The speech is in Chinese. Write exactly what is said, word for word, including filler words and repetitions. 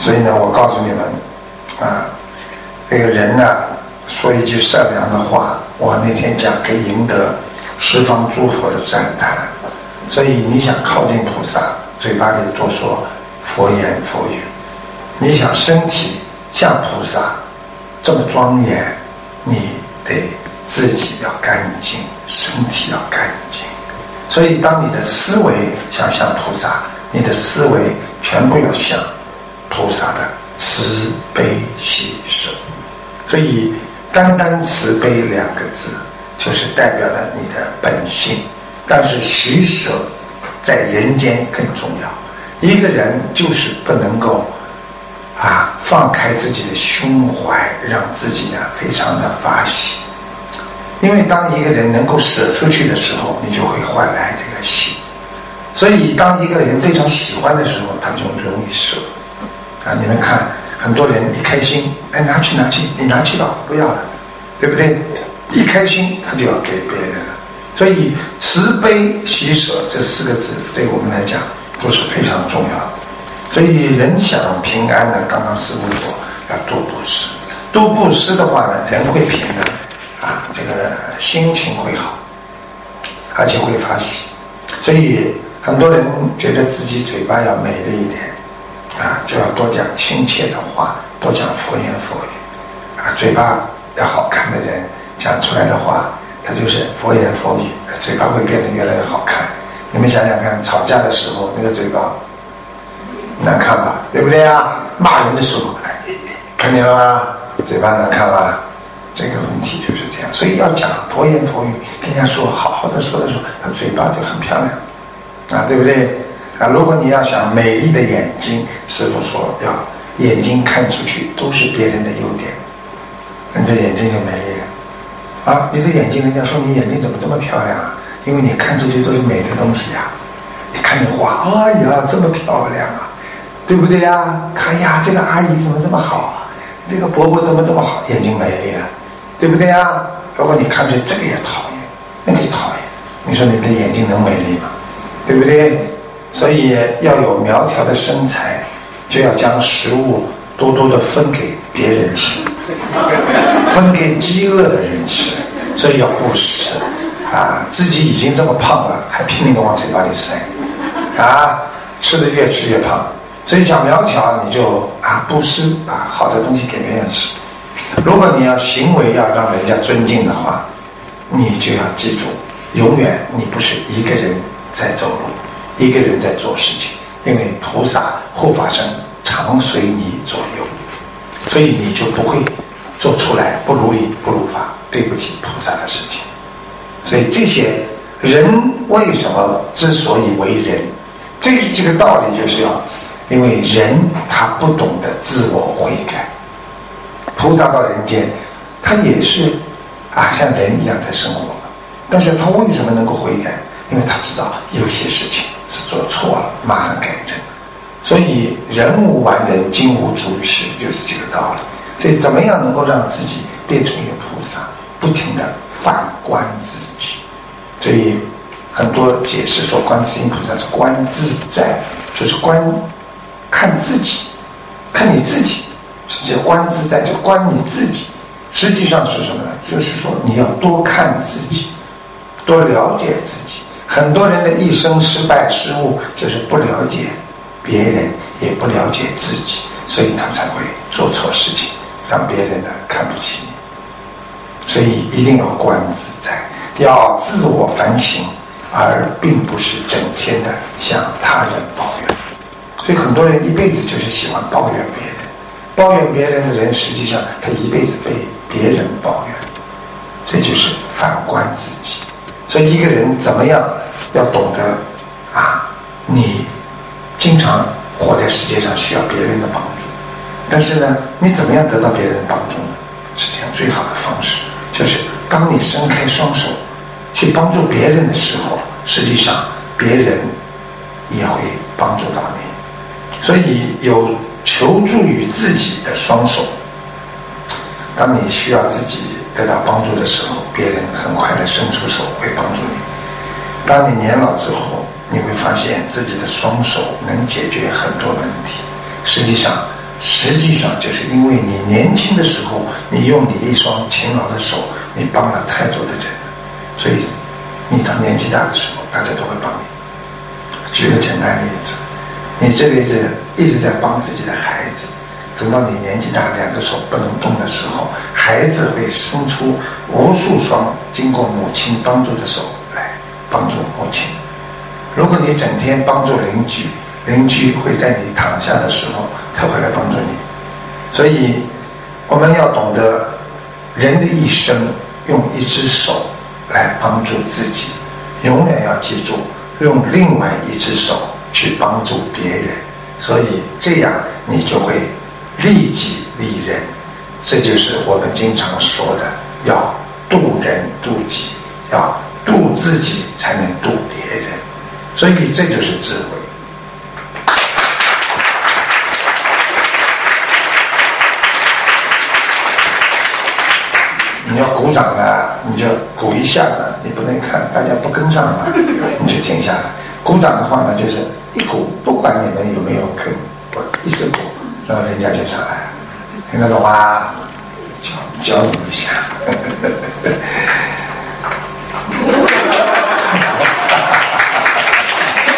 所以呢，我告诉你们啊，这个人呢、啊、说一句善良的话，我那天讲可以赢得十方诸佛的赞叹。所以你想靠近菩萨，嘴巴里多说佛言佛语；你想身体像菩萨这么庄严，你得自己要干净，身体要干净。所以当你的思维想像菩萨，你的思维全部要像菩萨的慈悲喜舍。所以单单慈悲两个字就是代表了你的本性，但是喜舍在人间更重要。一个人就是不能够啊放开自己的胸怀，让自己呢非常的发喜。因为当一个人能够舍出去的时候，你就会换来这个喜。所以当一个人非常喜欢的时候，他就容易舍啊。你们看很多人一开心，哎，拿去拿去，你拿去吧，不要了，对不对？一开心他就要给别人了。所以慈悲喜舍这四个字对我们来讲都是非常重要的。所以人想平安呢，刚刚师父说要多布施，多布施的话呢，人会平安啊，这个心情会好，而且会发喜。所以很多人觉得自己嘴巴要美丽一点啊，就要多讲亲切的话，多讲佛言佛语啊。嘴巴要好看的人讲出来的话，他就是佛言佛语，嘴巴会变得越来越好看。你们想想看，吵架的时候那个嘴巴难看吧，对不对啊？骂人的时候，看见了吗？嘴巴难看吧？这个问题就是这样。所以要讲佛言佛语，跟人家说好好的说的时候，他嘴巴就很漂亮啊，对不对啊？如果你要想美丽的眼睛，师父说要眼睛看出去都是别人的优点，你的眼睛就美丽了啊！你的眼睛，人家说你眼睛怎么这么漂亮啊？因为你看出去都是美的东西啊。你看着花，哎呀，这么漂亮啊，对不对呀？哎呀，这个阿姨怎么这么好啊？这个伯伯怎么这么好？眼睛美丽了，对不对呀？如果你看出这个也讨厌，那个也讨厌，你说你的眼睛能美丽吗？对不对？所以要有苗条的身材，就要将食物多多的分给别人吃，分给饥饿的人吃。所以要布施啊，自己已经这么胖了，还拼命的往嘴巴里塞啊，吃的越吃越胖。所以想苗条，你就啊布施，把好的东西给别人吃。如果你要行为要让人家尊敬的话，你就要记住，永远你不是一个人在走路，一个人在做事情，因为菩萨护法神常随你左右，所以你就不会做出来不如理不如法，对不起菩萨的事情。所以这些人为什么之所以为人，这这个道理就是要，因为人他不懂得自我悔改。菩萨到人间，他也是啊像人一样在生活，但是他为什么能够悔改？因为他知道有些事情是做错了，马上改正。所以人无完人，金无足赤，就是这个道理。所以怎么样能够让自己变成一个菩萨，不停地反观自己。所以很多解释说观世音菩萨是观自在，就是观看自己，看你自己，是观自在，就观你自己。实际上是什么呢？就是说你要多看自己，多了解自己。很多人的一生失败失误，就是不了解别人，也不了解自己，所以他才会做错事情，让别人呢看不起你。所以一定要观自在，要自我反省，而并不是整天的向他人抱怨。所以很多人一辈子就是喜欢抱怨别人，抱怨别人的人，实际上他一辈子被别人抱怨，这就是反观自己。所以一个人怎么样要懂得啊，你经常活在世界上需要别人的帮助，但是呢，你怎么样得到别人的帮助呢？实际上最好的方式就是当你伸开双手去帮助别人的时候，实际上别人也会帮助到你。所以有求助于自己的双手，当你需要自己得到帮助的时候，别人很快的伸出手会帮助你。当你年老之后，你会发现自己的双手能解决很多问题。实际上实际上就是因为你年轻的时候，你用你一双勤劳的手，你帮了太多的人，所以你到年纪大的时候，大家都会帮你。举个简单例子，你这辈子一直在帮自己的孩子，等到你年纪大，两个手不能动的时候，孩子会生出无数双经过母亲帮助的手来帮助母亲。如果你整天帮助邻居，邻居会在你躺下的时候，他会来帮助你。所以我们要懂得，人的一生用一只手来帮助自己，永远要记住用另外一只手去帮助别人，所以这样你就会利己利人。这就是我们经常说的，要渡人渡己，要渡自己才能渡别人，所以这就是智慧。你要鼓掌了，你就鼓一下了，你不能看大家不跟上了，你就停下来。鼓掌的话呢，就是一鼓，不管你们有没有跟，我一直鼓，那么人家就上来了，听得懂吗？教教你一下。